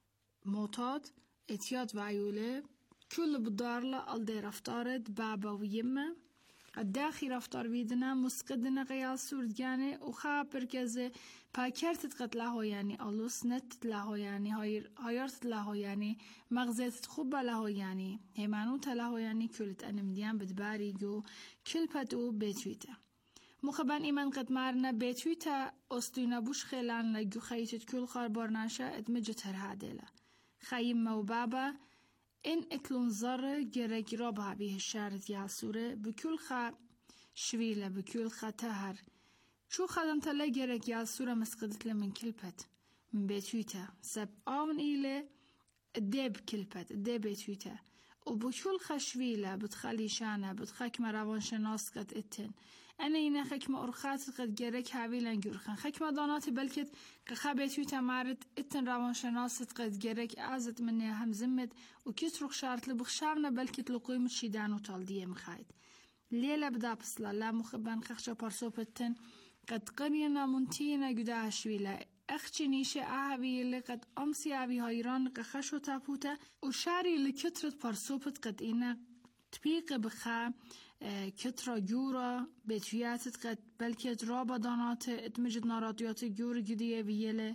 موتاد اتیاد وعیوله کل بدارلا الده رفتارد بابا و یمه الداخي رفتار بيدنا مسقدنا قيال سوردجاني وخابر كذا باكرت قد له يعني ألوس نت له يعني هاير هايرت له يعني مغزت خوب له يعني هيمانوت له يعني كلت أنمديان بدباري جو كل بدو بتويتا مخبان إيمان قد مارنا بتويتا أستينا بوش خلان لجو خيتت كل خاربار ناشا ادمجت هرهادلا خيم وبابا إن إتلون زر جرق رابها به الشارد ياسورة بكل خا شويلة بكل خا تهر شو خدمت لا جرق ياسورة مسقدت لمن كلبت من بيتويتا سب آون إيلة الدب كلبت الدب بيتويتا وبكل خا شويلة بتخلي شانة بتخاك مروان شناس قد اتن أنا إنا خكمة أرخات قد جرك هاوي لنجورخان خكمة دانات بلكت كخابيتو تمارد اتن روان شناست قد جرك أعزت مني هم زمت وكترخ شارت لبخشارنا بلكت لقويم تشيدان وطالدية مخايد ليلة بدا بصلا لا مخبان خخشة برسوبتن قد قرينا منتينا قداها شويلة أختي نيشة أعبي اللي قد أمسي أبي هايران قخشو تابوتا وشاري اللي كترت برسوبت قد إنا تبيق بخا كترا جورا بتوياتت قد بلكت رابا دانات اتمجد ناراديات جور جدية بيلة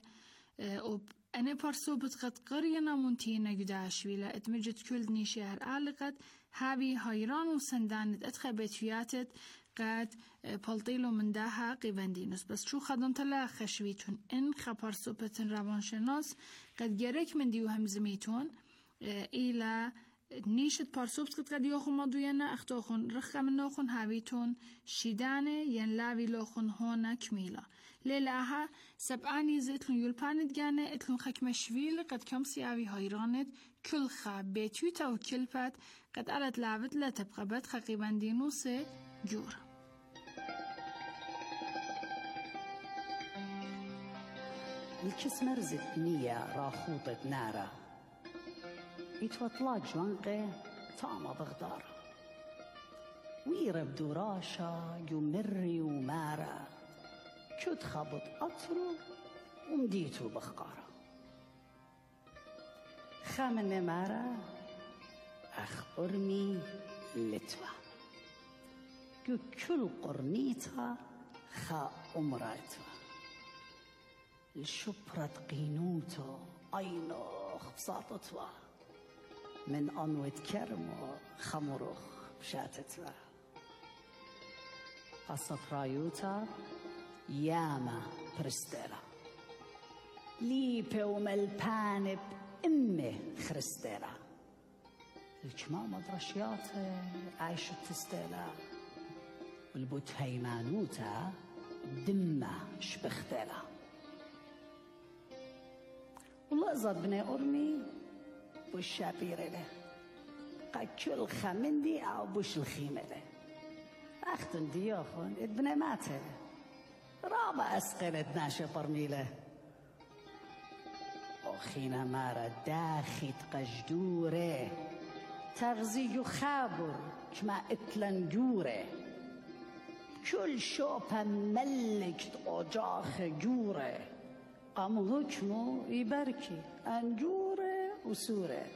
أنا برسوبت قد قرينا منتينا قداها شويلة اتمجد كل نيشة هر قد هابي هايران وسندانت اتخى بتوياتت قد بلطيلو من داها قيباندينوس بس شو خدمت لا خشويتون ان خبر سوبتن روانشناس قد جرك من ديو همزميتون إلى نيشت بارسوبت قد قد يوخن مدوينا اختوخن رخم نوخن هاويتون شيدانه ين لاوي لوخن هونا كميلا ليلاها سبعاني زيتلون يولباند جانه اتلون خكمة شويل قد كمسي هاوي هايراند كل خا بيتويتا وكلبات قد قالت لعبت لا تبقى بد خقيباندينوس جور الكسمر زتنية راخوطة نارة يتوطلاق جوانقه طعمة بغدار ويرب دراشا يمري ومارا كد خبط أطرو ومديتو بخقارة خامن مارا أخبرني لتوا كل قرنيتها خا أمراتها الشبرة قينوتو أينوخ بساطتها من أنوت كرمو خمروخ بشاتتها الصفرايوتا ياما برستيلا ليبي وملبانب أمي خرستيلا الكمامة درشياته عايشة تستيلا والبوت هيمانوتا دمة شبختيلا والله أزاد بني أرمي بوش شابيري له قد كل خمندي أو بوش الخيمة له أختن ديوخن ابن ماته رابع أسقلت ناشا برميله أخينا مارا داخت قجدوره تغزي خابر كما اتلنجوره كل شوبة ملكت أجاخ جوره قام هكمو يبركي أنجوره وسوره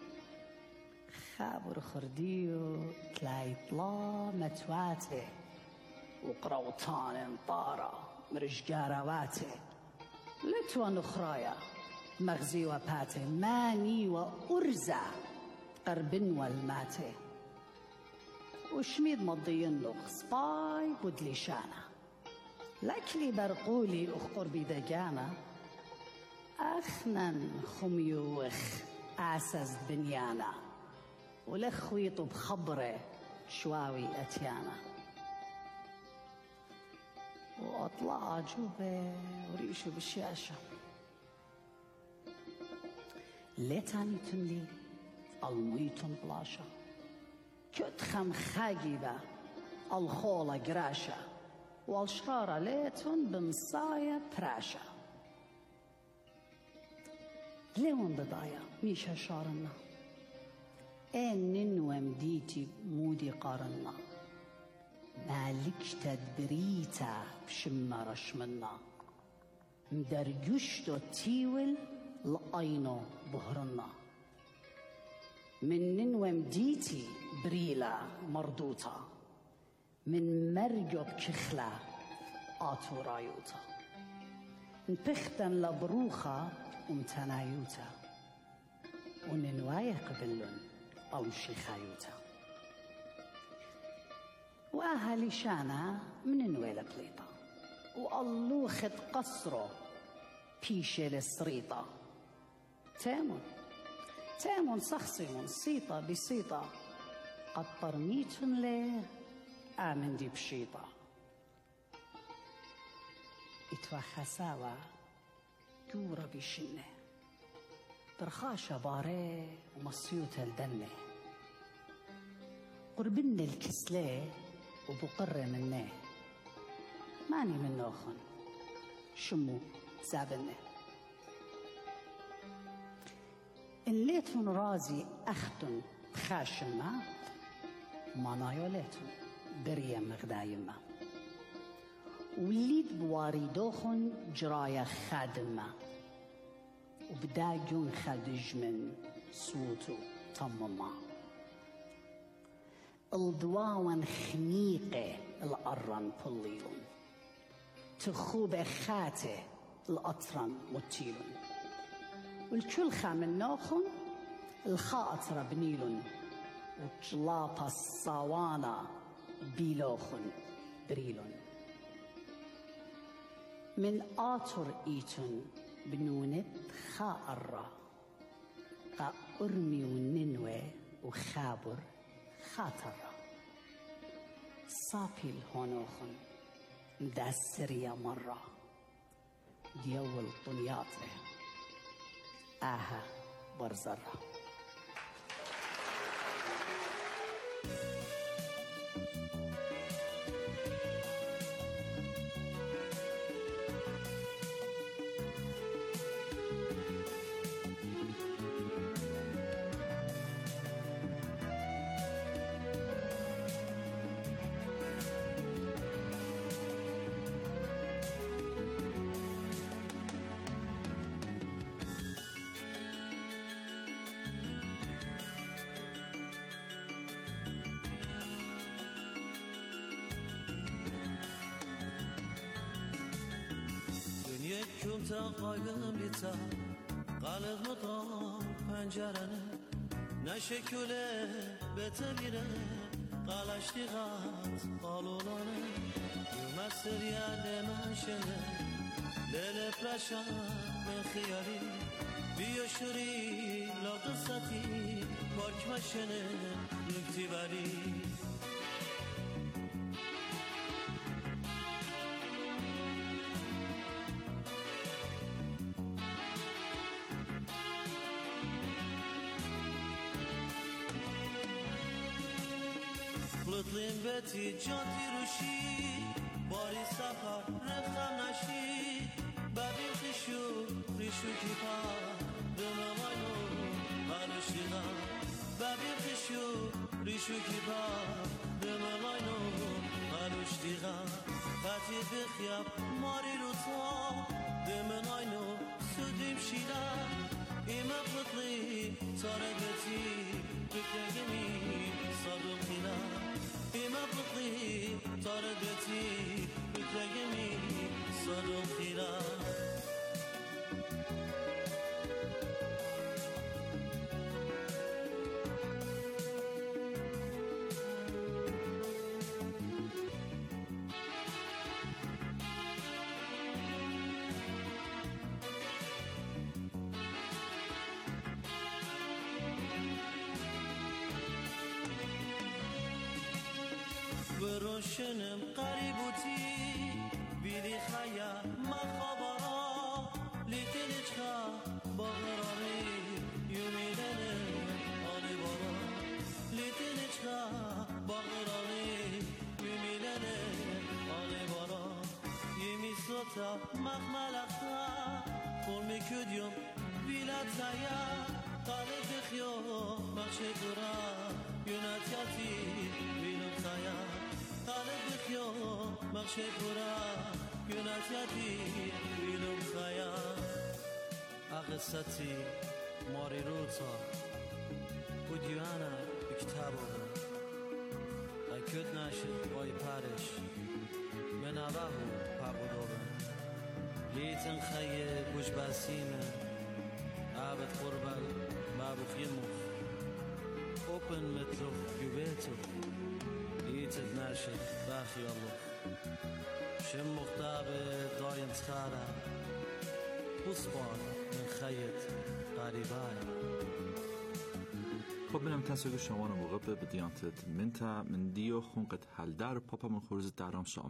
خابر خرديو تلايطلا متواته وقروطان طارة مرجارواتي لتوا نخرايا مغزي وباتي ماني وأرزع قربن والماتي وشميد مضيين لغ سباي بدلي شانا لكلي برقولي أخقر بيدقانا أخنن خميوخ أسس بنيانا ولخويط بخبره شواوي أتيانا وأطلع جوبه وريشه بالشاشة ليتاني تنلي الميتون بلاشا كتخم خاجبة الخولة قراشة والشرارة ليتون بمصايا براشة ليون بضايا ميشا شارنا إن ننوم ديتي مودي قارنا مالكش تدبريتا بشمة رشمنا مدرجشتو تيول لأينو بهرنا من ننوم ديتي بريلا مردوتا من مرجو بكخلا آتو رايوتا نبختن لبروخا ومتنايوتا وننوايا قبلن أو شيخايوتا وأهلي شانا من نويل بليطة وألوخت قصره بيشي السريطة تامون تامون صخصيون سيطة بسيطة قد طرميتن ليه آمن دي بشيطة اتوا خساوة جورة بشنة برخاشة باري ومصيوت الدنة قربن الكسلة وبقر منه ماني من نوخن شمو زابنه إن ليتون رازي أختن خاشمة ما نايوليتون بريا مغدايمة وليد بواردوخن جرايا خادمة وبداجون خدج من صوتو طمما الدواوان خنيقة الأرن بليلون تخوب خاتة الأطرن متيلون والكل خامن نوخن الخاطرة بنيلون وجلابا الصوانا بيلوخن بريلون من آتر إيتون بنونت خاءرة قا أرمي وننوى وخابر خاطرة صابي الهونوخن مدسرية مرة ديول طنياطه آها برزرة كنت قايم بيتا قلب مطار پنجرنه نشکله بتبیره قلشتی غات قالولانه یومستر یاده منشنه لیل پرشا من خیالی بیا شوری لا قصتی پارک مشنه نکتی بری لطلين بيتي جانتي روشي باري سفر رخم نشي بابي خشو ريشو كيفا دموانو هالوشينا بابي خشو ريشو كيفا دموانو هالوشتيغا فاتي بخياب ماري روطا دموانو سوديم شيلا إما بطلي صاربتي بكيمي صادو خينا إما بطلي طردتي بتلاقيني صدق خيرا نوشنم قریبوتی بیدی خیا مخابرا لیتنچخا باغرانی یومیدنه آلی بارا لیتنچخا باغرانی یومیدنه آلی بارا یمی سوتا مخملخا خورمی کدیوم بیلاتایا قالب خیو بخش دورا یوناتیاتی بینم خایا قالب خیو بخش دورا یوناتیاتی بینم خایا اقصتی ماری روتا بودیوانا بکتابو اکد ناشد بای پارش من آباهو پاقودوبه لیتن خیه گوش باسیمه عابد قربان بابو خيمو اوبن متلو يوبيتو يتد ناشد باخي الله شم مختابه داين تخارا بصبان من خيط قريباي خب بنام تاسو شما رو موقع به دیانتت منتا من دیو خونقت حل در پاپا من خورز درام شام